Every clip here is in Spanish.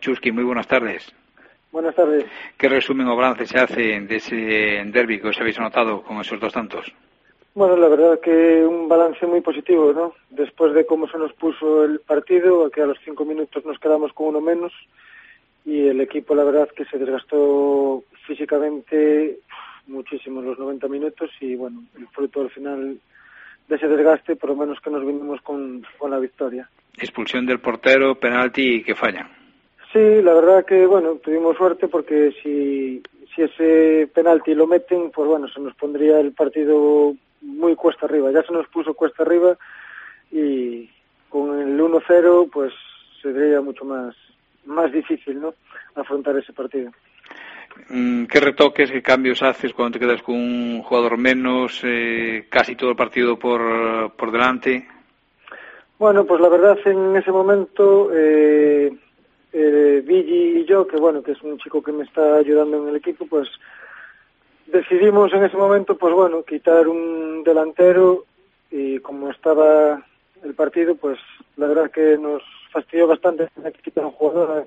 Chusqui, moi buenas tardes. Buenas tardes. Que resumen o balance se hace dese derbi que os habéis anotado con esos 2 tantos? Bueno, la verdad que un balance muy positivo, ¿no? Después de cómo se nos puso el partido, que a los 5 minutos nos quedamos con uno menos, y el equipo, la verdad, que se desgastó físicamente muchísimo en los 90 minutos, y bueno, el fruto al final de ese desgaste, por lo menos que nos vinimos con la victoria. Expulsión del portero, penalti que fallan. Sí, la verdad que, bueno, tuvimos suerte porque si ese penalti lo meten, pues bueno, se nos pondría el partido muy cuesta arriba. Ya se nos puso cuesta arriba y con el 1-0 pues sería mucho más difícil, ¿no?, afrontar ese partido. ¿Qué retoques, qué cambios haces cuando te quedas con un jugador menos, casi todo el partido por delante? Bueno, pues la verdad en ese momento Vigi y yo, que bueno, que es un chico que me está ayudando en el equipo, pues decidimos en ese momento, pues bueno, quitar un delantero, y como estaba el partido, pues la verdad que nos fastidió bastante tener que quitar un jugador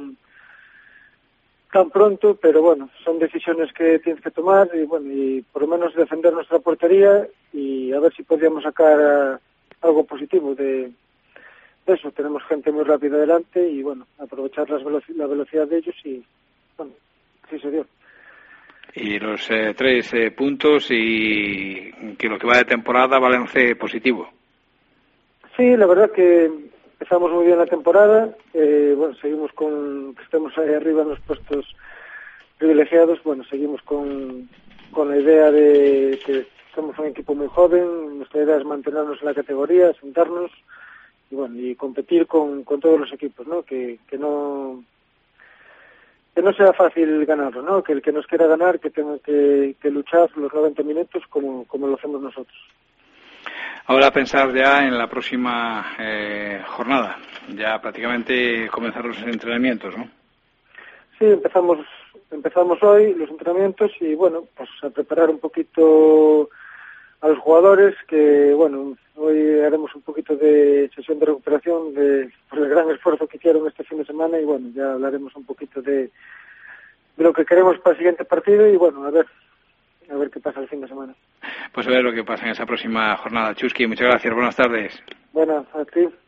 tan pronto, pero bueno, son decisiones que tienes que tomar y bueno, y por lo menos defender nuestra portería y a ver si podíamos sacar algo positivo de eso. Tenemos gente muy rápida delante y bueno, aprovechar la velocidad de ellos y bueno, sí se dio. Y los 3 puntos y que lo que va de temporada, balance positivo. Sí, la verdad que empezamos muy bien la temporada, bueno, seguimos que estemos ahí arriba en los puestos privilegiados, bueno, seguimos con la idea de que somos un equipo muy joven, nuestra idea es mantenernos en la categoría, sentarnos y bueno, y competir con todos los equipos, ¿no? Que no sea fácil ganarlo, ¿no? Que el que nos quiera ganar, que tenga que luchar los 90 minutos como lo hacemos nosotros. Ahora pensar ya en la próxima jornada, ya prácticamente comenzar los entrenamientos, ¿no? Sí, empezamos hoy los entrenamientos y bueno, pues a preparar un poquito a los jugadores, que bueno, hoy haremos un poquito de sesión de recuperación por el gran esfuerzo que hicieron este fin de semana y bueno, ya hablaremos un poquito de lo que queremos para el siguiente partido y bueno, a ver qué pasa el fin de semana. Pues a ver lo que pasa en esa próxima jornada. Chusqui, muchas gracias, buenas tardes. Bueno, a ti.